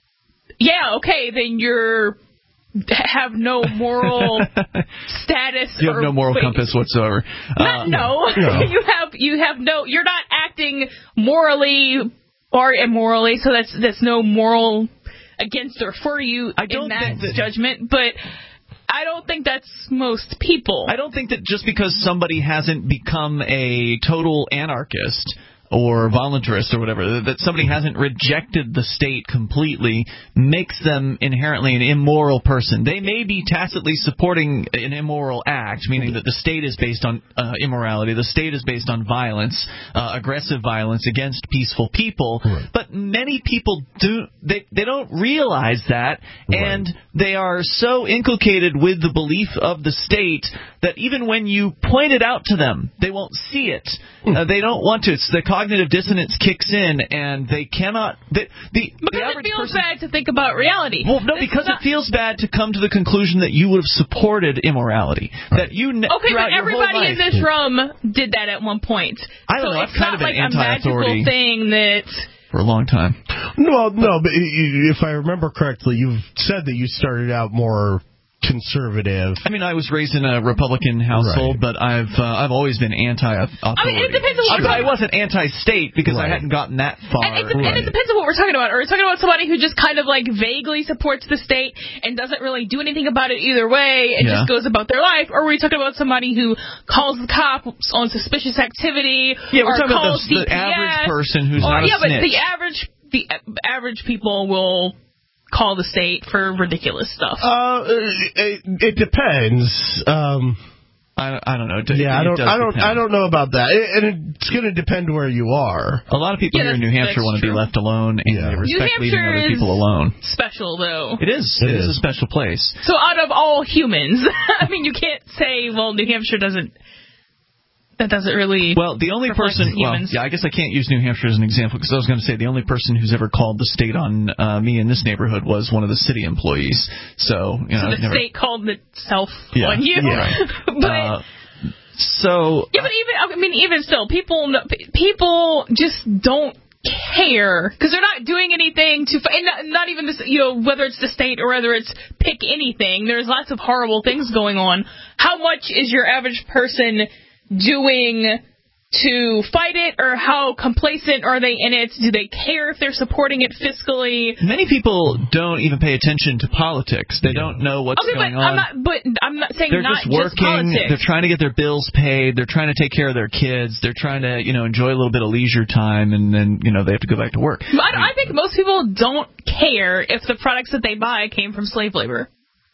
yeah, okay, then you're have no moral status. You have no moral compass whatsoever. No. You have no. You're not acting morally or immorally. So that's no moral against or for you in that judgment. But I don't think that's most people. I don't think that just because somebody hasn't become a total anarchist or voluntarist or whatever, that somebody hasn't rejected the state completely makes them inherently an immoral person. They may be tacitly supporting an immoral act, meaning that the state is based on immorality, the state is based on violence, aggressive violence against peaceful people, but many people they don't realize that, and they are so inculcated with the belief of the state that even when you point it out to them, they won't see it. They don't want to. It's the cognitive dissonance kicks in, and they cannot. Because it feels bad to think about reality. Well, no, because it feels bad to come to the conclusion that you would have supported immorality. That you okay, but everybody in this room did that at one point. I don't know. I've kind of been anti-authority a magical thing that. For a long time. No, but if I remember correctly, you've said that you started out more conservative. I mean, I was raised in a Republican household, but I've always been anti-authority. I mean, it depends on what I wasn't anti-state because I hadn't gotten that far. And it depends on what we're talking about. Are we talking about somebody who just kind of like vaguely supports the state and doesn't really do anything about it either way and just goes about their life? Or are we talking about somebody who calls the cops on suspicious activity? Yeah, we're talking about the average person who's not a snitch. But the average people will call the state for ridiculous stuff. It depends. I don't know. I don't know about that. And it's going to depend where you are. A lot of people here in New Hampshire want to be left alone, and they respect leaving other people alone. Special, though. It is. It is a special place. So out of all humans, I mean, you can't say, well, New Hampshire doesn't. That doesn't really. Well, the only person. Well, I guess I can't use New Hampshire as an example because I was going to say the only person who's ever called the state on me in this neighborhood was one of the city employees. So the state called itself on you. Yeah, right. But. But even still, people just don't care because they're not doing anything to. And not even this, whether it's the state or whether it's pick anything. There's lots of horrible things going on. How much is your average person doing to fight it, or how complacent are they in it? Do they care if they're supporting it fiscally? Many people don't even pay attention to politics. They don't know what's going on. I'm not saying they're not just working. Politics. They're trying to get their bills paid. They're trying to take care of their kids. They're trying to, enjoy a little bit of leisure time, and then, they have to go back to work. I think most people don't care if the products that they buy came from slave labor.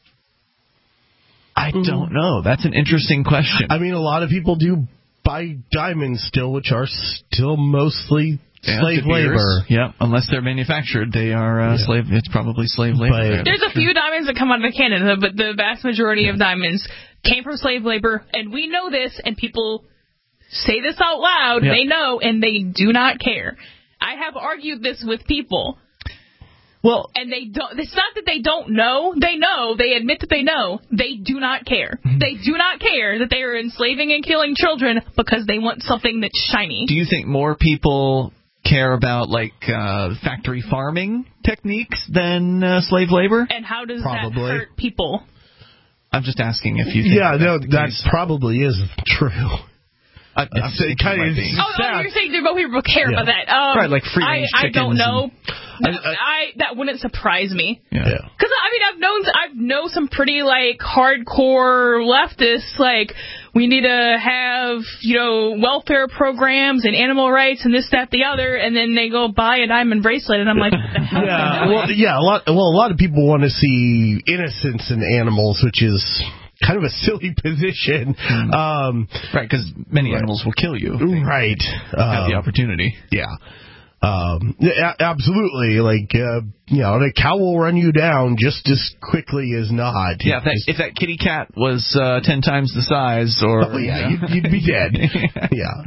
I don't know. That's an interesting question. I mean, a lot of people do buy diamonds still, which are still mostly slave labor. Yeah, unless they're manufactured, they are slave. It's probably slave labor. There's a few diamonds that come out of Canada, but the vast majority of diamonds came from slave labor, and we know this, and people say this out loud. They know, and they do not care. I have argued this with people. Well, and they don't. It's not that they don't know. They know. They admit that they know. They do not care. They do not care that they are enslaving and killing children because they want something that's shiny. Do you think more people care about factory farming techniques than slave labor? And how does that hurt people? I'm just asking if you think that probably is true. You're saying that people care about that. Right, like free range chickens. I don't know. That wouldn't surprise me. Yeah. Because I've known some pretty hardcore leftists. We need to have welfare programs and animal rights and this, that, the other, and then they go buy a diamond bracelet, and I'm like, what the hell? A lot of people want to see innocence in animals, which is kind of a silly position. Right, because many animals will kill you. Right. Have the opportunity. Yeah. Absolutely. Like, the cow will run you down just as quickly as not. Yeah, if that kitty cat was 10 times the size, or... Oh, yeah, you'd be dead. Yeah.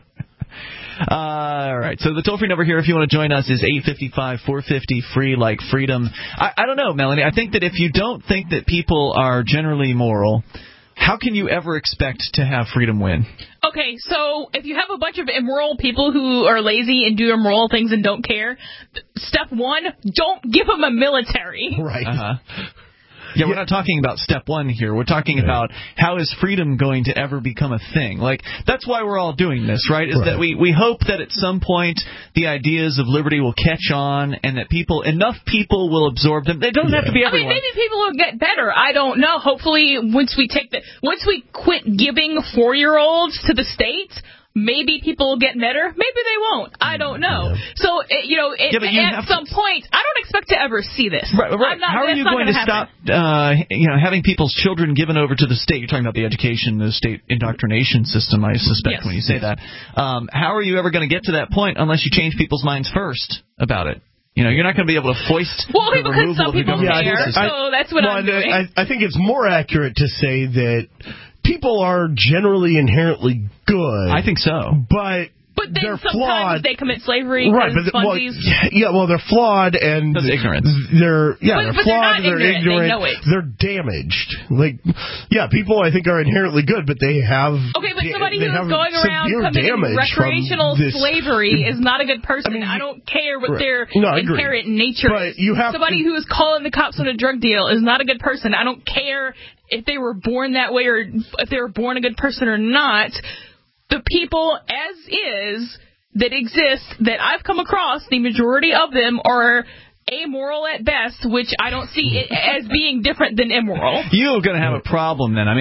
All right, so the toll-free number here, if you want to join us, is 855-450-FREE, like freedom. I don't know, Melanie. I think that if you don't think that people are generally moral, how can you ever expect to have freedom win? Okay, so if you have a bunch of immoral people who are lazy and do immoral things and don't care, step one, don't give them a military. Right. Yeah, we're not talking about step one here. We're talking about how is freedom going to ever become a thing. Like, that's why we're all doing this, right? Is that we hope that at some point the ideas of liberty will catch on and that enough people will absorb them. They don't have to be everyone. I mean, maybe people will get better. I don't know. Hopefully, once we quit giving 4-year-olds to the state, maybe people will get better. Maybe they won't. I don't know. So, at some point, I don't expect to ever see this. Right. How are you going to stop, having people's children given over to the state? You're talking about the education, the state indoctrination system, I suspect, when you say that. How are you ever going to get to that point unless you change people's minds first about it? You're not going to be able to foist the because some people care, so that's what I'm doing. I think it's more accurate to say that people are generally inherently good. I think so. But then they're sometimes flawed. they commit slavery. Right, but they're flawed and that's ignorance. They're but flawed. They're ignorant. They know it. They're damaged. People I think are inherently good, but they have but somebody who's going around committing recreational slavery is not a good person. I don't care what their inherent nature is. Somebody who is calling the cops on a drug deal is not a good person. I don't care if they were born that way or if they were born a good person or not. The people as is that exist that I've come across, the majority of them are amoral at best, which I don't see it as being different than immoral. You're going to have a problem then.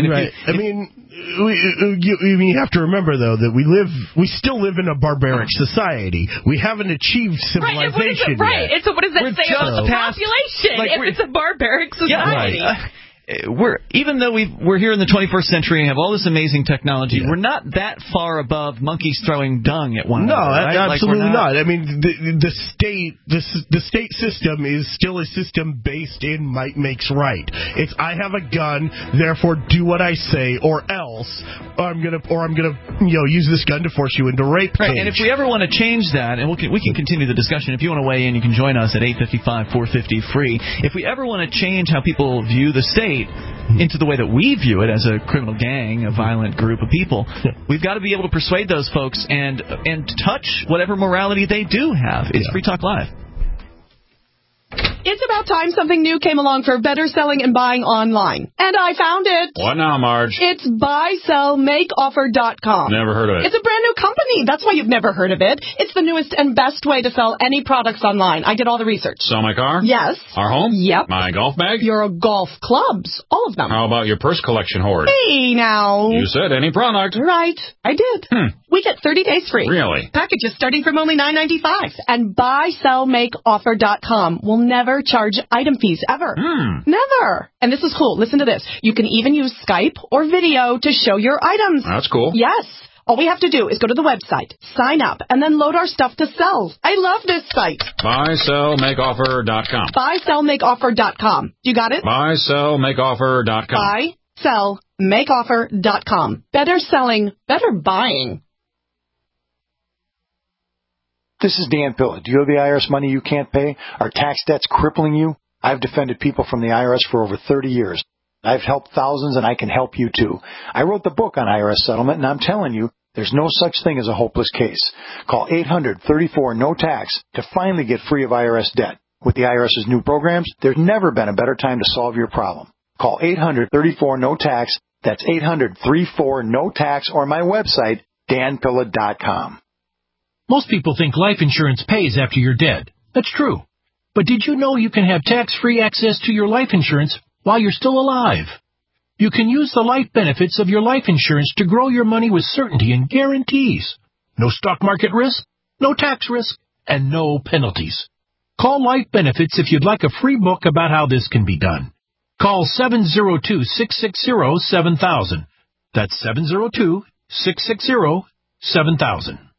You have to remember though that we still live in a barbaric society. We haven't achieved civilization yet. And so what does that say about the population if it's a barbaric society? Yeah, right. Even though we're here in the 21st century and have all this amazing technology, we're not that far above monkeys throwing dung at one another. Right? Absolutely not. I mean, the state system is still a system based in might makes right. It's I have a gun, therefore do what I say, or else I'm gonna use this gun to force you into rape. Right. And if we ever want to change that, and we can continue the discussion. If you want to weigh in, you can join us at 855-450-FREE. If we ever want to change how people view the state into the way that we view it as a criminal gang, a violent group of people, we've got to be able to persuade those folks and touch whatever morality they do have. It's Free Talk Live. It's about time something new came along for better selling and buying online. And I found it. What now, Marge? It's buysellmakeoffer.com. Never heard of it. It's a brand new company. That's why you've never heard of it. It's the newest and best way to sell any products online. I did all the research. Sell my car? Yes. Our home? Yep. My golf bag? Your golf clubs. All of them. How about your purse collection hoard? Hey, now. You said any product. Right. I did. We get 30 days free. Really? Packages starting from only $9.95. And buysellmakeoffer.com will never charge item fees ever. Never. And this is cool. Listen to this. You can even use Skype or video to show your items. That's cool. Yes. All we have to do is go to the website, sign up, and then load our stuff to sell. I love this site. Buysellmakeoffer.com. Buysellmakeoffer.com. You got it? Buysellmakeoffer.com. Buysellmakeoffer.com. Better selling, better buying. This is Dan Pilla. Do you owe the IRS money you can't pay? Are tax debts crippling you? I've defended people from the IRS for over 30 years. I've helped thousands, and I can help you too. I wrote the book on IRS settlement, and I'm telling you, there's no such thing as a hopeless case. Call 800-34-NO-TAX to finally get free of IRS debt. With the IRS's new programs, there's never been a better time to solve your problem. Call 800-34-NO-TAX. That's 800-34-NO-TAX, or my website, danpilla.com. Most people think life insurance pays after you're dead. That's true. But did you know you can have tax-free access to your life insurance while you're still alive? You can use the life benefits of your life insurance to grow your money with certainty and guarantees. No stock market risk, no tax risk, and no penalties. Call Life Benefits if you'd like a free book about how this can be done. Call 702-660-7000. That's 702-660-7000.